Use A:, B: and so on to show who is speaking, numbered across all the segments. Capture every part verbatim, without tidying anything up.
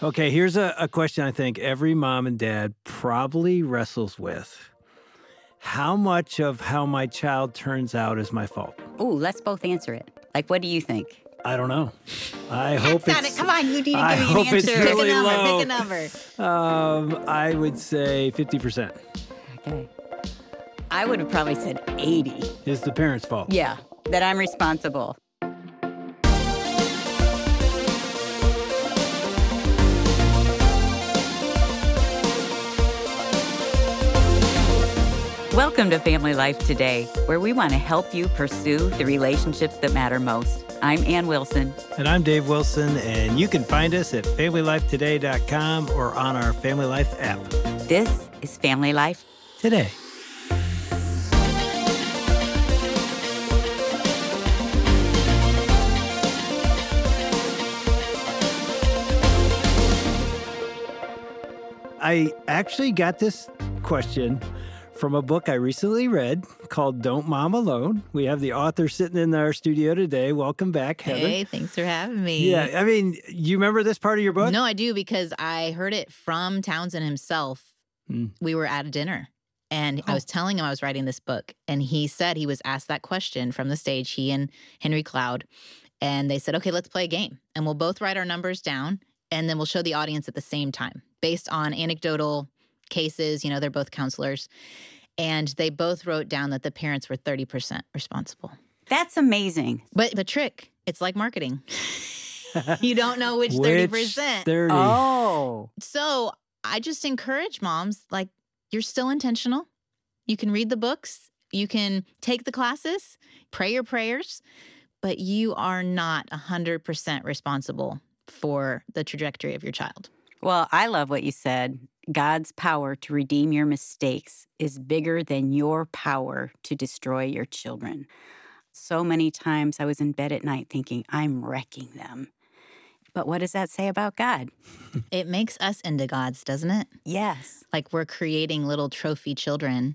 A: Okay, here's a, a question I think every mom and dad probably wrestles with. How much of how my child turns out is my fault?
B: Ooh, let's both answer it. Like, what do you think?
A: I don't know. I hope
B: That's not
A: it's.
B: it. Come on, you need to
A: I
B: give me
A: hope
B: an
A: it's
B: answer.
A: really
B: Pick a number.
A: low.
B: Pick a number.
A: Um, I would say fifty percent
B: Okay. I would have probably said eighty.
A: is the parent's fault.
B: Yeah, that I'm responsible. Welcome to Family Life Today, where we want to help you pursue the relationships that matter most. I'm Ann Wilson.
A: And I'm Dave Wilson, and you can find us at family life today dot com or on our Family Life app.
B: This is Family Life
A: Today. I actually got this question from a book I recently read called Don't Mom Alone. We have the author sitting in our studio today. Welcome back, Heather.
C: Hey, thanks for having me.
A: Yeah, I mean, you remember this part of your book?
C: No, I do because I heard it from Townsend himself.
A: Mm.
C: We were at a dinner and
A: Oh.
C: I was telling him I was writing this book. And he said he was asked that question from the stage, he and Henry Cloud. And they said, okay, let's play a game. And we'll both write our numbers down and then we'll show the audience at the same time based on anecdotal cases. You know, they're both counselors. And they both wrote down that the parents were thirty percent responsible.
B: That's amazing.
C: But the trick, it's like marketing. You don't know which
A: Which
C: thirty percent.
A: thirty?
B: Oh.
C: So I just encourage moms, like, you're still intentional. You can read the books. You can take the classes, pray your prayers, but you are not one hundred percent responsible for the trajectory of your child.
B: Well, I love what you said. God's power to redeem your mistakes is bigger than your power to destroy your children. So many times I was in bed at night thinking, I'm wrecking them. But what does that say about God?
C: It makes us into gods, doesn't it?
B: Yes.
C: Like we're creating little trophy children.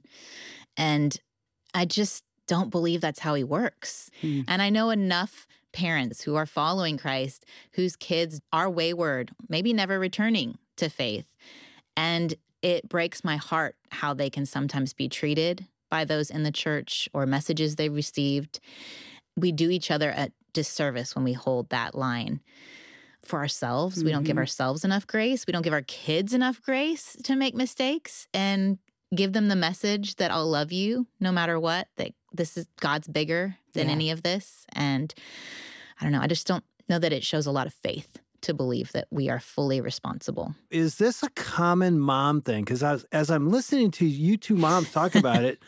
C: And I just don't believe that's how he works.
B: Hmm.
C: And I know enough parents who are following Christ, whose kids are wayward, maybe never returning to faith. And it breaks my heart how they can sometimes be treated by those in the church or messages they received. We do each other a disservice when we hold that line for ourselves. Mm-hmm. We don't give ourselves enough grace. We don't give our kids enough grace to make mistakes and give them the message that I'll love you no matter what, that this is God's bigger than
B: Yeah.
C: any of this. And I don't know, I just don't know that it shows a lot of faith to believe that we are fully responsible.
A: Is this a common mom thing? Because as, as I'm listening to you two moms talk about it,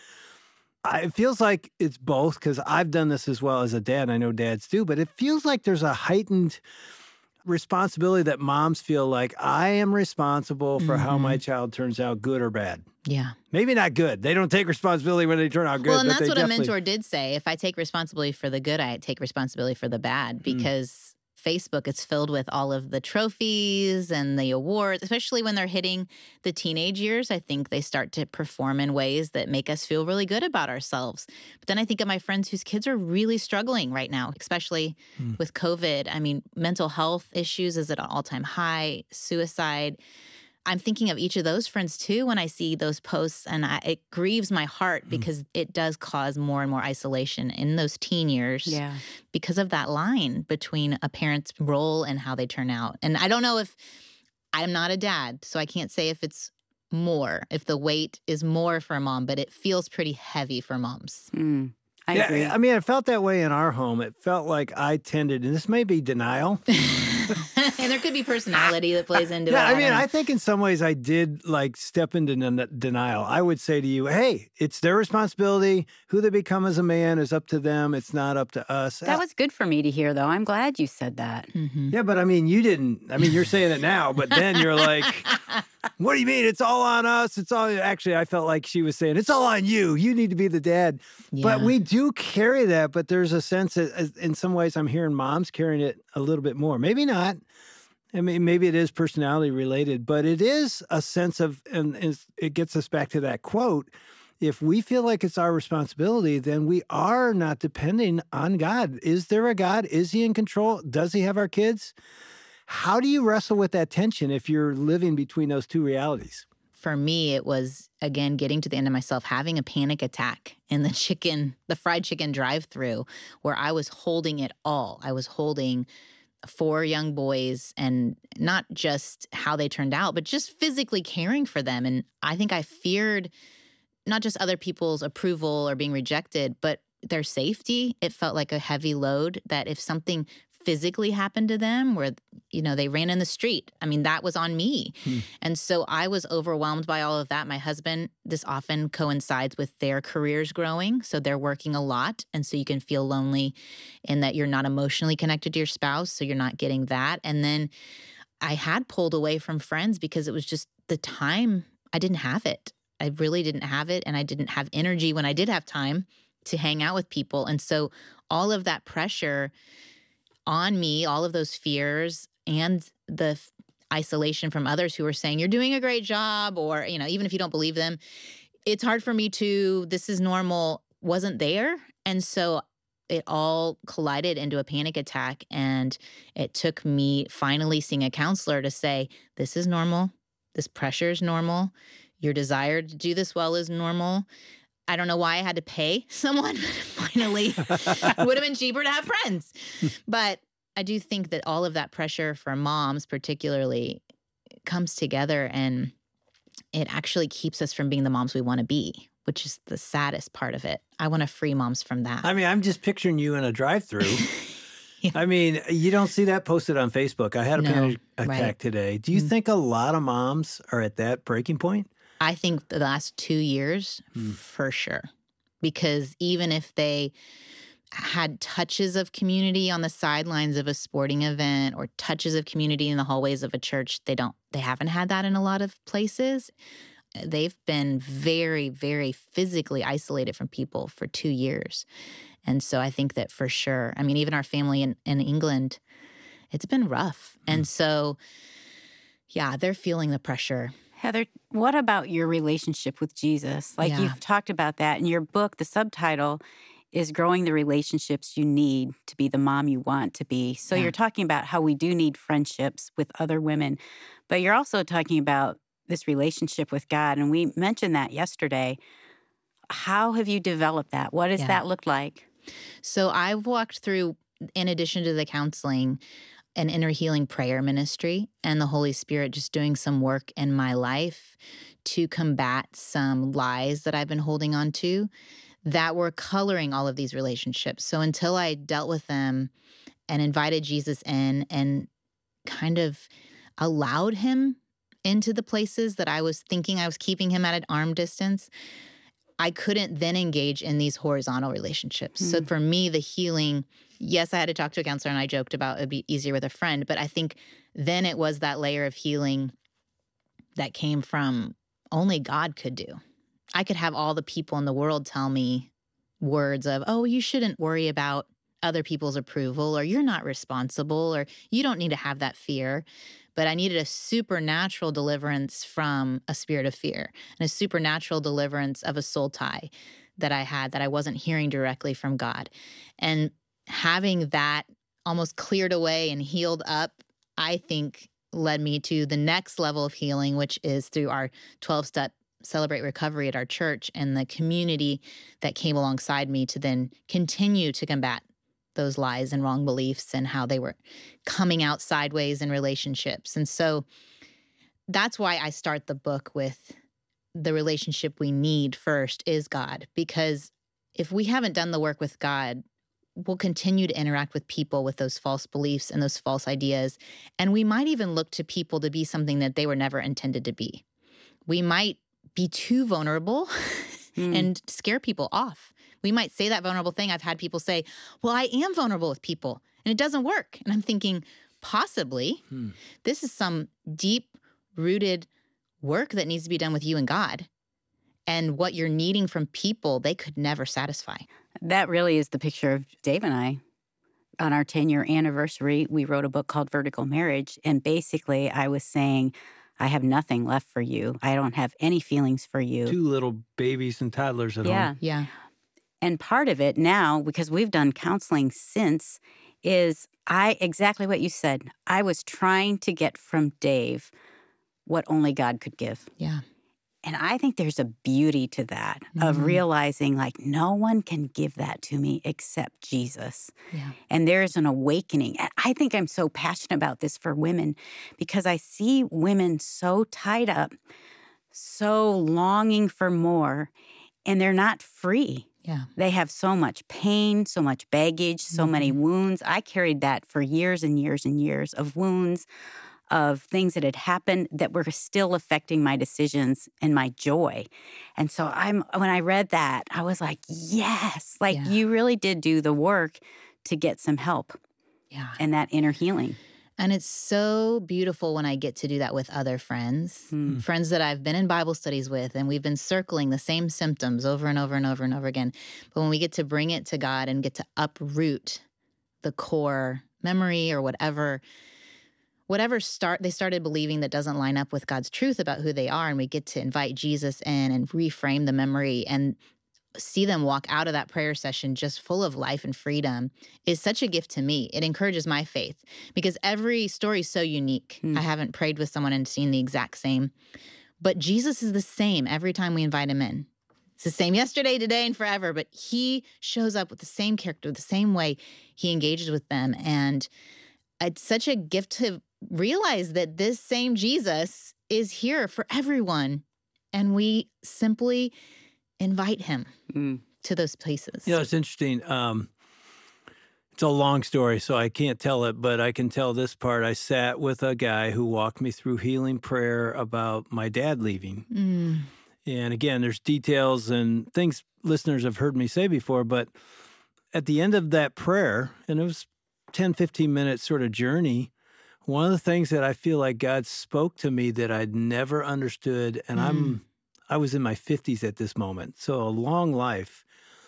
A: I, it feels like it's both, because I've done this as well as a dad. I know dads do, but it feels like there's a heightened responsibility that moms feel like I am responsible for mm-hmm. how my child turns out, good or bad.
C: Yeah.
A: Maybe not good. They don't take responsibility when they turn out good.
C: Well, and
A: but
C: that's
A: they
C: what
A: definitely...
C: a mentor did say. If I take responsibility for the good, I take responsibility for the bad, because mm. Facebook, it's filled with all of the trophies and the awards, especially when they're hitting the teenage years. I think they start to perform in ways that make us feel really good about ourselves. But then I think of my friends whose kids are really struggling right now, especially mm. with COVID. I mean, mental health issues is at an all-time high, suicide. I'm thinking of each of those friends, too, when I see those posts, and I, it grieves my heart mm. because it does cause more and more isolation in those teen years
B: yeah.
C: because of that line between a parent's role and how they turn out. And I don't know if I'm not a dad, so I can't say if it's more, if the weight is more for a mom, but it feels pretty heavy for moms.
B: Mm. I
A: yeah,
B: agree.
A: I mean, it felt that way in our home. It felt like I tended, and this may be denial.
C: And there could be personality that plays into
A: yeah,
C: it.
A: I mean, I, I think in some ways I did like step into den- denial. I would say to you, hey, it's their responsibility. Who they become as a man is up to them. It's not up to us.
B: That was good for me to hear, though. I'm glad you said that.
C: Mm-hmm.
A: Yeah, but I mean, you didn't. I mean, you're saying it now, but then you're like, what do you mean? It's all on us. It's all, actually, I felt like she was saying, it's all on you. You need to be the dad.
C: Yeah.
A: But we do carry that, but there's a sense that in some ways I'm hearing moms carrying it a little bit more. Maybe not. I mean, maybe it is personality related, but it is a sense of, and it gets us back to that quote, if we feel like it's our responsibility, then we are not depending on God. Is there a God? Is he in control? Does he have our kids? How do you wrestle with that tension if you're living between those two realities?
C: For me, it was, again, getting to the end of myself, having a panic attack in the chicken, the fried chicken drive-through, where I was holding it all. I was holding four young boys, and not just how they turned out, but just physically caring for them. And I think I feared not just other people's approval or being rejected, but their safety. It felt like a heavy load that if something physically happened to them where, you know, they ran in the street, I mean, that was on me. Hmm. And so I was overwhelmed by all of that. My husband, this often coincides with their careers growing. So they're working a lot. And so you can feel lonely in that you're not emotionally connected to your spouse. So you're not getting that. And then I had pulled away from friends because it was just the time. I didn't have it. I really didn't have it. And I didn't have energy when I did have time to hang out with people. And so all of that pressure on me, all of those fears and the f- isolation from others who were saying, you're doing a great job, or, you know, even if you don't believe them, it's hard for me to, this is normal, wasn't there. And so it all collided into a panic attack. And it took me finally seeing a counselor to say, this is normal. This pressure is normal. Your desire to do this well is normal. I don't know why I had to pay someone. Finally, would have been cheaper to have friends. But I do think that all of that pressure for moms particularly comes together, and it actually keeps us from being the moms we want to be, which is the saddest part of it. I want to free moms from that.
A: I mean, I'm just picturing you in a drive-through. Yeah. I mean, you don't see that posted on Facebook. I had a
C: No,
A: panic attack
C: right.
A: today. Do you mm. think a lot of moms are at that breaking point?
C: I think the last two years, mm. for sure. Because even if they had touches of community on the sidelines of a sporting event or touches of community in the hallways of a church, they don't, they haven't had that in a lot of places. They've been very, very physically isolated from people for two years. And so I think that for sure, I mean, even our family in, in England, it's been rough. Mm. And so, yeah, they're feeling the pressure.
B: Heather, what about your relationship with Jesus? Like yeah. you've talked about that in your book. The subtitle is Growing the Relationships You Need to Be the Mom You Want to Be. So yeah. you're talking about how we do need friendships with other women, but you're also talking about this relationship with God. And we mentioned that yesterday. How have you developed that? What does yeah. that look like?
C: So I've walked through, in addition to the counseling, an inner healing prayer ministry, and the Holy Spirit just doing some work in my life to combat some lies that I've been holding on to that were coloring all of these relationships. So until I dealt with them and invited Jesus in and kind of allowed him into the places that I was thinking I was keeping him at an arm distance, I couldn't then engage in these horizontal relationships. Mm. So for me, the healing, yes, I had to talk to a counselor, and I joked about it'd be easier with a friend, but I think then it was that layer of healing that came from only God could do. I could have all the people in the world tell me words of, oh, you shouldn't worry about other people's approval, or you're not responsible, or you don't need to have that fear. But I needed a supernatural deliverance from a spirit of fear, and a supernatural deliverance of a soul tie that I had that I wasn't hearing directly from God. And having that almost cleared away and healed up, I think led me to the next level of healing, which is through our twelve-step Celebrate Recovery at our church and the community that came alongside me to then continue to combat those lies and wrong beliefs and how they were coming out sideways in relationships. And so that's why I start the book with the relationship we need first is God, because if we haven't done the work with God, we'll continue to interact with people with those false beliefs and those false ideas. And we might even look to people to be something that they were never intended to be. We might be too vulnerable mm. and scare people off. We might say that vulnerable thing. I've had people say, well, I am vulnerable with people, and it doesn't work. And I'm thinking, possibly, hmm. this is some deep-rooted work that needs to be done with you and God. And what you're needing from people, they could never satisfy.
B: That really is the picture of Dave and I. On our ten-year anniversary, we wrote a book called Vertical Marriage. And basically, I was saying, I have nothing left for you. I don't have any feelings for you.
A: Two little babies and toddlers at
B: yeah.
A: home.
C: Yeah.
B: And part of it now, because we've done counseling since, is I exactly what you said. I was trying to get from Dave what only God could give.
C: Yeah.
B: And I think there's a beauty to that,
C: Mm-hmm.
B: of realizing like no one can give that to me except Jesus.
C: Yeah.
B: And there's an awakening. And I think I'm so passionate about this for women because I see women so tied up, so longing for more, and they're not free.
C: Yeah.
B: They have so much pain, so much baggage, so
C: Mm-hmm.
B: many wounds. I carried that for years and years and years of wounds, of things that had happened that were still affecting my decisions and my joy. And so I'm when I read that, I was like, yes, like
C: Yeah.
B: you really did do the work to get some help
C: Yeah.
B: and that inner healing.
C: And it's so beautiful when I get to do that with other friends,
B: Mm.
C: friends that I've been in Bible studies with, and we've been circling the same symptoms over and over and over and over again. But when we get to bring it to God and get to uproot the core memory or whatever, whatever start they started believing that doesn't line up with God's truth about who they are, and we get to invite Jesus in and reframe the memory and see them walk out of that prayer session just full of life and freedom is such a gift to me. It encourages my faith because every story is so unique.
B: Mm.
C: I haven't prayed with someone and seen the exact same, but Jesus is the same every time we invite him in. It's the same yesterday, today, and forever, but he shows up with the same character, the same way he engages with them. And it's such a gift to realize that this same Jesus is here for everyone. And we simply invite him
B: Mm.
C: to those places.
A: You know, it's interesting. Um, it's a long story, so I can't tell it, but I can tell this part. I sat with a guy who walked me through healing prayer about my dad leaving.
C: Mm.
A: And again, there's details and things listeners have heard me say before, but at the end of that prayer, and it was ten, fifteen minute sort of journey, one of the things that I feel like God spoke to me that I'd never understood, and
C: Mm.
A: I'm I was in my fifties at this moment, so a long life,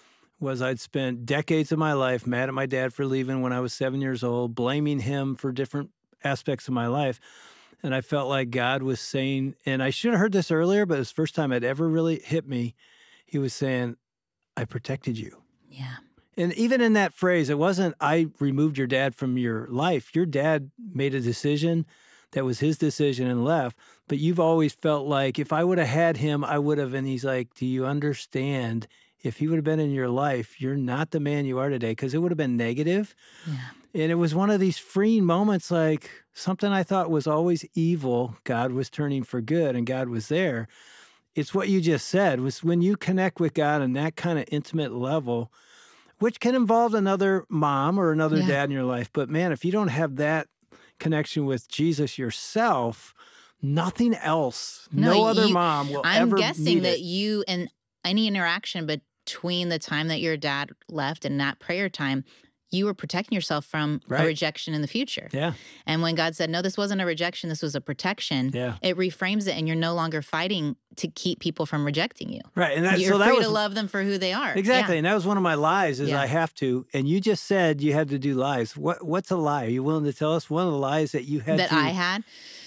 A: was I'd spent decades of my life mad at my dad for leaving when I was seven years old, blaming him for different aspects of my life. And I felt like God was saying, and I should have heard this earlier, but it was the first time it ever really hit me. He was saying, I protected you.
C: Yeah.
A: And even in that phrase, it wasn't, I removed your dad from your life. Your dad made a decision that was his decision and left. But you've always felt like if I would have had him, I would have. And he's like, do you understand? If he would have been in your life, you're not the man you are today, because it would have been negative.
C: Yeah.
A: And it was one of these freeing moments, like something I thought was always evil, God was turning for good and God was there. It's what you just said, was when you connect with God on that kind of intimate level, which can involve another mom or another
C: Yeah.
A: dad in your life. But man, if you don't have that connection with Jesus yourself, nothing else, no,
C: No,
A: other
C: you-
A: mom will
C: I'm
A: ever
C: guessing
A: meet
C: that
A: it.
C: you and any interaction between the time that your dad left and that prayer time, you were protecting yourself from
A: Right.
C: a rejection in the future.
A: Yeah,
C: And when God said, no, this wasn't a rejection, this was a protection,
A: yeah.
C: it reframes it and you're no longer fighting to keep people from rejecting you.
A: Right. And that,
C: You're
A: so that
C: free
A: was
C: to love them for who they are.
A: exactly. And that was one of my lies is
C: Yeah.
A: I have to. And you just said you had to do lies. What What's a lie? Are you willing to tell us one of the lies that you
C: Yeah.
A: had
C: That
A: to?
C: I had.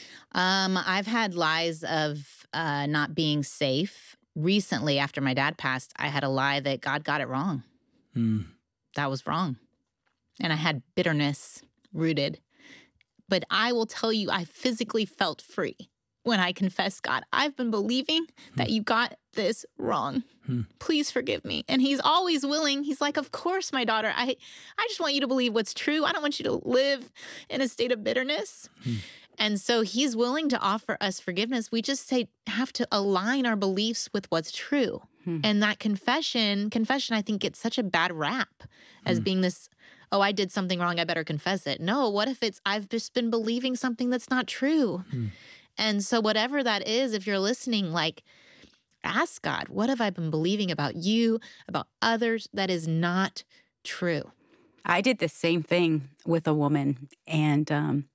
C: Um, I've had lies of uh, not being safe. Recently, after my dad passed, I had a lie that God got it wrong.
A: Hmm.
C: That was wrong. And I had bitterness rooted. But I will tell you, I physically felt free when I confessed, God, I've been believing that you got this wrong.
A: Hmm.
C: Please forgive me. And he's always willing. He's like, of course, my daughter, I, I just want you to believe what's true. I don't want you to live in a state of bitterness.
A: Hmm.
C: And so he's willing to offer us forgiveness. We just say, have to align our beliefs with what's true.
B: Hmm.
C: And that confession, confession, I think gets such a bad rap as
A: Hmm.
C: being this, oh, I did something wrong, I better confess it. No, what if it's, I've just been believing something that's not true?
A: Hmm.
C: And so whatever that is, if you're listening, like, ask God, what have I been believing about you, about others that is not true?
B: I did the same thing with a woman, and um,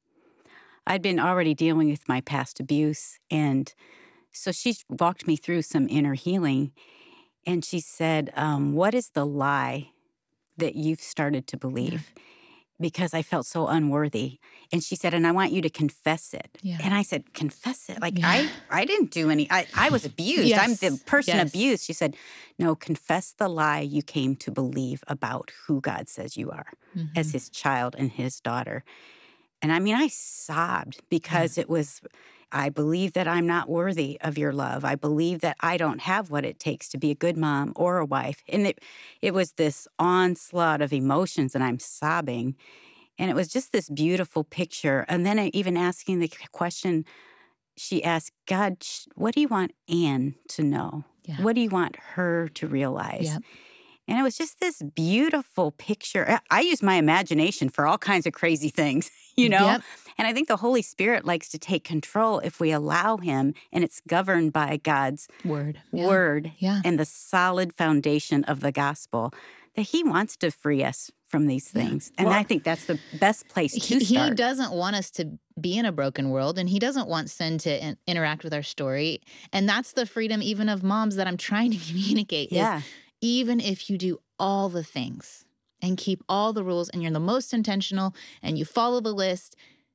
B: I'd been already dealing with my past abuse. And so she walked me through some inner healing. And she said, um, what is the lie that you've started to believe? because I felt so unworthy. And she said, and I want you to confess it.
C: Yeah.
B: And I said, confess it? Like,
C: Yeah.
B: I, I didn't do any, I, I was abused.
C: Yes.
B: I'm the person
C: Yes.
B: abused. She said, no, confess the lie you came to believe about who God says you are
C: Mm-hmm.
B: as his child and his daughter. And I mean, I sobbed because yeah. it was, I believe that I'm not worthy of your love. I believe that I don't have what it takes to be a good mom or a wife. And it, it was this onslaught of emotions, and I'm sobbing. And it was just this beautiful picture. And then I, even asking the question, she asked, God, what do you want Anne to know? Yeah. What do you want her to realize? Yep. And it was just this beautiful picture. I use my imagination for all kinds of crazy things, you know? Yep. And I think the Holy Spirit likes to take control if we allow him, and it's governed by God's
C: word,
B: word
C: yeah.
B: and the solid foundation of the gospel, that he wants to free us from these things. Yeah. And well, I think that's the best place to
C: he,
B: start.
C: He doesn't want us to be in a broken world, and he doesn't want sin to in, interact with our story. And that's the freedom even of moms that I'm trying to communicate
B: yeah.
C: is even if you do all the things and keep all the rules and you're the most intentional and you follow the list,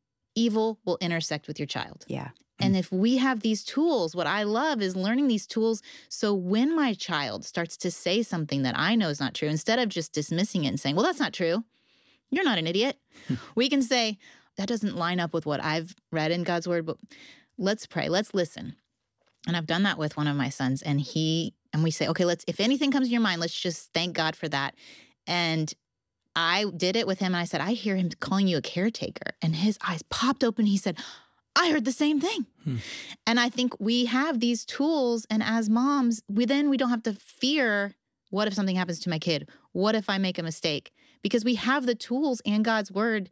C: evil will intersect with your child.
B: Yeah.
C: And if we have these tools, what I love is learning these tools. So when my child starts to say something that I know is not true, instead of just dismissing it and saying, well, that's not true. You're not an idiot. We can say, that doesn't line up with what I've read in God's word, but let's pray. Let's listen. And I've done that with one of my sons, and he, and we say, okay, let's, if anything comes to your mind, let's just thank God for that. And I did it with him, and I said, I hear him calling you a caretaker. And his eyes popped open. He said, I heard the same thing. Hmm. And I think we have these tools, and as moms, we then we don't have to fear, what if something happens to my kid? What if I make a mistake? Because we have the tools and God's word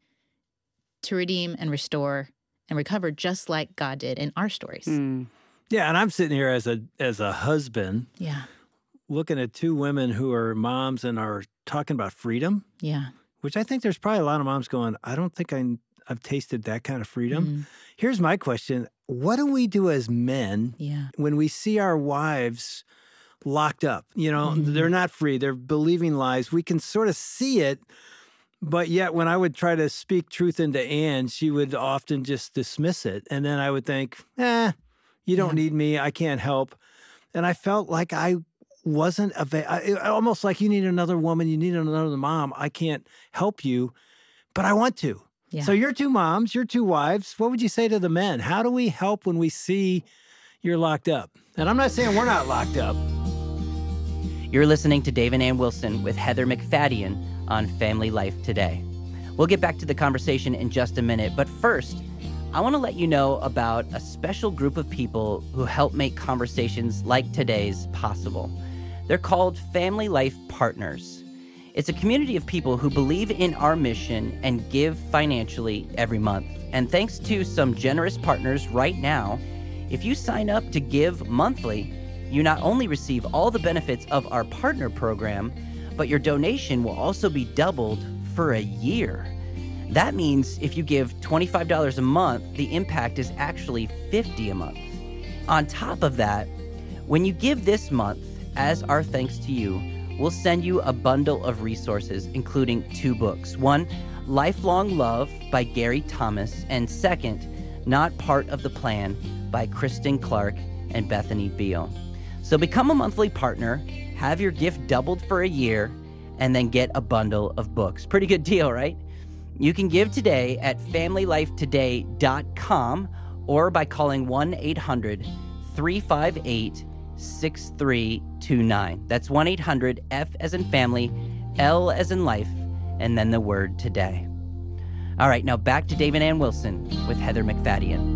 C: to redeem and restore and recover, just like God did in our stories.
A: Hmm. Yeah, and I'm sitting here as a as a husband,
C: yeah,
A: looking at two women who are moms and are talking about freedom.
C: Yeah,
A: which I think there's probably a lot of moms going, I don't think I, I've tasted that kind of freedom. Mm. Here's my question. What do we do as men
C: yeah.
A: when we see our wives locked up? You know, mm. they're not free. They're believing lies. We can sort of see it. But yet when I would try to speak truth into Anne, she would often just dismiss it. And then I would think, eh, you don't yeah. need me. I can't help. And I felt like I wasn't available. Almost like you need another woman. You need another mom. I can't help you, but I want to. Yeah. So you're two moms, you're two wives. What would you say to the men? How do we help when we see you're locked up? And I'm not saying we're not locked up.
D: You're listening to Dave and Ann Wilson with Heather McFadden on Family Life Today. We'll get back to the conversation in just a minute, but first, I want to let you know about a special group of people who help make conversations like today's possible. They're called Family Life Partners. It's a community of people who believe in our mission and give financially every month. And thanks to some generous partners right now, if you sign up to give monthly, you not only receive all the benefits of our partner program, but your donation will also be doubled for a year. That means if you give twenty-five dollars a month, the impact is actually fifty dollars a month. On top of that, when you give this month, as our thanks to you, we'll send you a bundle of resources, including two books. One, Lifelong Love by Gary Thomas, and second, Not Part of the Plan by Kristen Clark and Bethany Beal. So become a monthly partner, have your gift doubled for a year, and then get a bundle of books. Pretty good deal, right? You can give today at family life today dot com or by calling one eight hundred three five eight six three two nine. That's one eight hundred F as in family, L as in life, and then the word today. All right, now back to Dave and Ann Wilson with Heather McFadden.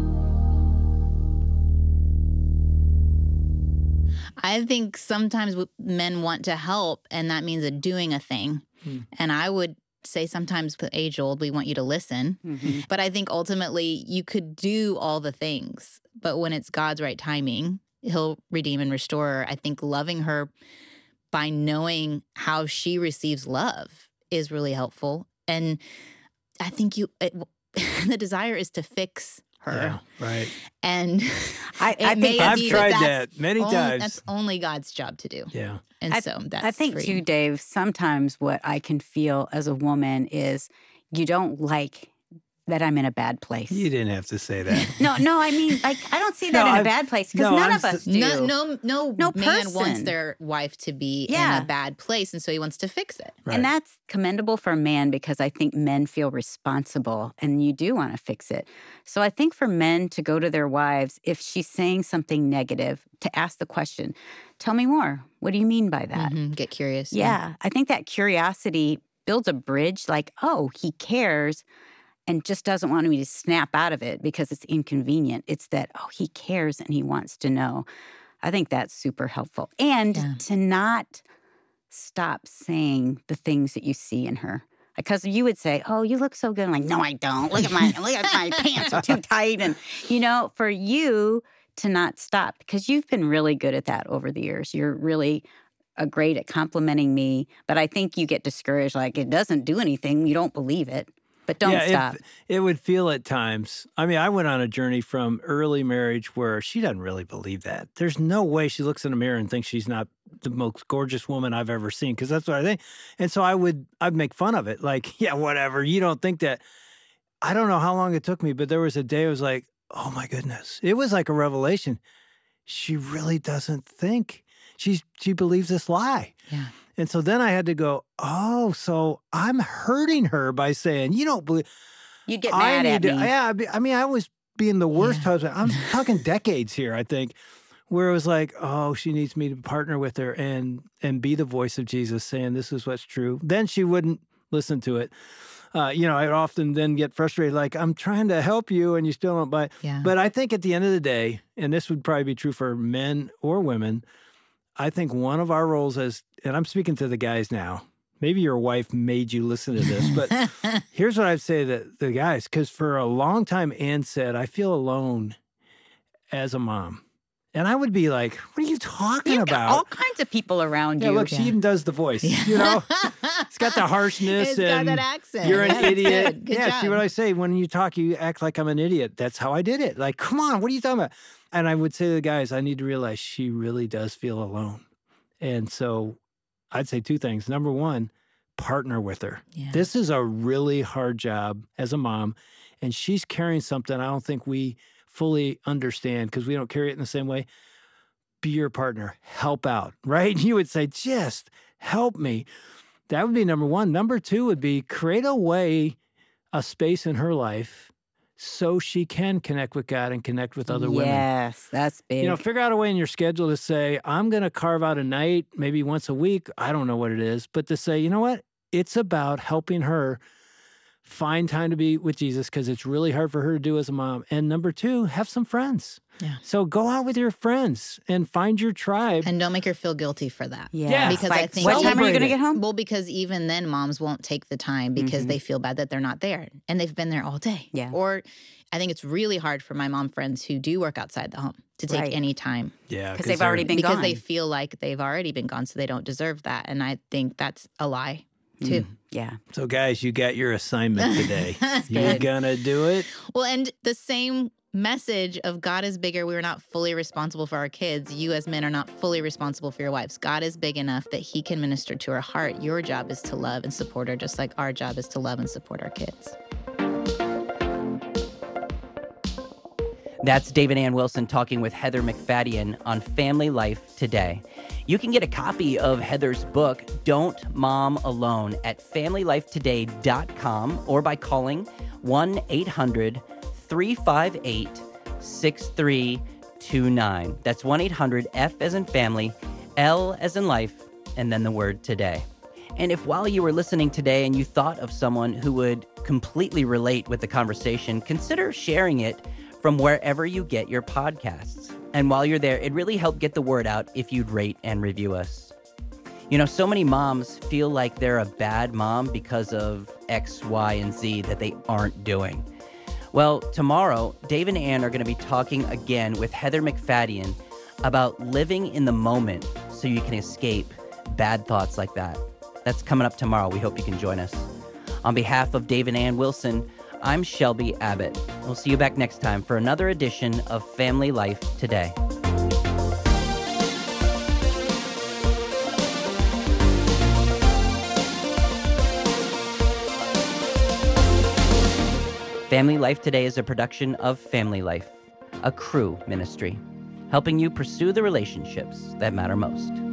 C: I think sometimes men want to help, and that means a doing a thing. Hmm. And I would say sometimes age old, we want you to listen. Mm-hmm. But I think ultimately you could do all the things. But when it's God's right timing, he'll redeem and restore her. I think loving her by knowing how she receives love is really helpful. And I think you, it, the desire is to fix her.
A: Yeah, right.
C: And
B: I, I think
A: I've
C: be
A: tried
C: that,
A: that many
C: only,
A: times.
C: That's only God's job to do.
A: Yeah.
C: And
B: I,
C: so that's
B: I think
C: free.
B: too, Dave, sometimes what I can feel as a woman is you don't like that I'm in a bad place.
A: You didn't have to say that.
B: No, no, I mean, like, I don't see that
A: No,
B: in a
A: I'm-
B: bad place because
A: no,
B: none
A: I'm
B: of us
A: s-
B: do.
C: No, no, no,
B: No
C: man wants
B: person.
C: their wife to be
B: Yeah.
C: in a bad place, and so he wants to fix it.
A: Right.
B: And that's commendable for a man because I think men feel responsible and you do want to fix it. So I think for men to go to their wives, if she's saying something negative, to ask the question, tell me more. What do you mean by that?
C: Mhm, get curious.
B: Yeah, I think that curiosity builds a bridge like, oh, he cares and just doesn't want me to snap out of it because it's inconvenient. It's that, oh, he cares and he wants to know. I think that's super helpful. And
C: Yeah.
B: to not stop saying the things that you see in her. Because you would say, oh, you look so good. I'm like, no, I don't. Look at my look at my pants are too tight. And, you know, for you to not stop, because you've been really good at that over the years. You're really uh, great at complimenting me. But I think you get discouraged, like it doesn't do anything. You don't believe it. But don't
A: yeah,
B: stop.
A: It, it would feel at times. I mean, I went on a journey from early marriage where she doesn't really believe that. There's no way she looks in a mirror and thinks she's not the most gorgeous woman I've ever seen, because that's what I think. And so I would, I'd make fun of it. Like, yeah, whatever. You don't think that. I don't know how long it took me, but there was a day I was like, oh my goodness. It was like a revelation. She really doesn't think. She's, she believes this lie.
C: Yeah.
A: And so then I had to go, oh, so I'm hurting her by saying, you don't believe.
B: You'd get
A: I
B: mad at
A: need to-
B: me.
A: Yeah, I be- I mean, I was being the worst
C: Yeah.
A: husband. I'm talking decades here, I think, where it was like, oh, she needs me to partner with her and and be the voice of Jesus, saying this is what's true. Then she wouldn't listen to it. Uh, you know, I'd often then get frustrated, like, I'm trying to help you and you still don't buy it.
C: Yeah.
A: But I think at the end of the day, and this would probably be true for men or women, I think one of our roles as, and I'm speaking to the guys now, maybe your wife made you listen to this, but here's what I'd say to the guys, because for a long time, Ann said, I feel alone as a mom. And I would be like, what are you talking
B: You've got
A: about?
B: all kinds of people around
A: yeah,
B: you.
A: look, she even does the voice, you know? It's got the harshness.
C: It's got
A: and
C: that accent.
A: You're an
C: Yeah, that's
A: idiot.
C: good. Good
A: yeah,
C: job.
A: see what I say? When you talk, you act like I'm an idiot. That's how I did it. Like, come on, what are you talking about? And I would say to the guys, I need to realize she really does feel alone. And so I'd say two things. Number one, partner with her.
C: Yeah.
A: This is a really hard job as a mom, and she's carrying something I don't think we fully understand because we don't carry it in the same way. Be your partner. Help out, right? You would say, just help me. That would be number one. Number two would be create a way, a space in her life so she can connect with God and connect with other women.
B: Yes, that's big.
A: You know, figure out a way in your schedule to say, I'm going to carve out a night, maybe once a week. I don't know what it is, but to say, you know what? It's about helping her find time to be with Jesus because it's really hard for her to do as a mom. And number two, have some friends.
C: Yeah.
A: So go out with your friends and find your tribe.
C: And don't make her feel guilty for that.
B: yeah.
A: Yeah.
C: Because
B: Like,
C: I think
B: what time are you
A: Celebrate
B: going to
A: it.
B: get home?
C: Well, because even then, moms won't take the time because
B: Mhm.
C: they feel bad that they're not there and they've been there all day.
B: Yeah.
C: Or I think it's really hard for my mom friends who do work outside the home to take
B: Right.
C: any time
A: Yeah.
B: 'Cause they've already been
C: because
B: gone.
C: they feel like they've already been gone, so they don't deserve that. And I think that's a lie, too.
B: Mm, yeah.
A: So guys, you got your assignment today. you
B: good.
A: gonna do it?
C: Well, and the same message of God is bigger. We are not fully responsible for our kids. You as men are not fully responsible for your wives. God is big enough that he can minister to her heart. Your job is to love and support her, just like our job is to love and support our kids.
D: That's David Ann Wilson talking with Heather McFadden on Family Life Today. You can get a copy of Heather's book, Don't Mom Alone, at family life today dot com or by calling one eight hundred three five eight six three two nine. That's one eight hundred F as in family, L as in life, and then the word today. And if while you were listening today and you thought of someone who would completely relate with the conversation, consider sharing it from wherever you get your podcasts. And while you're there, it really helped get the word out if you'd rate and review us. You know, so many moms feel like they're a bad mom because of X, Y, and Z that they aren't doing. Well, tomorrow, Dave and Ann are going to be talking again with Heather McFadden about living in the moment so you can escape bad thoughts like that. That's coming up tomorrow. We hope you can join us. On behalf of Dave and Ann Wilson, I'm Shelby Abbott. We'll see you back next time for another edition of Family Life Today. Family Life Today is a production of Family Life, a Cru ministry, helping you pursue the relationships that matter most.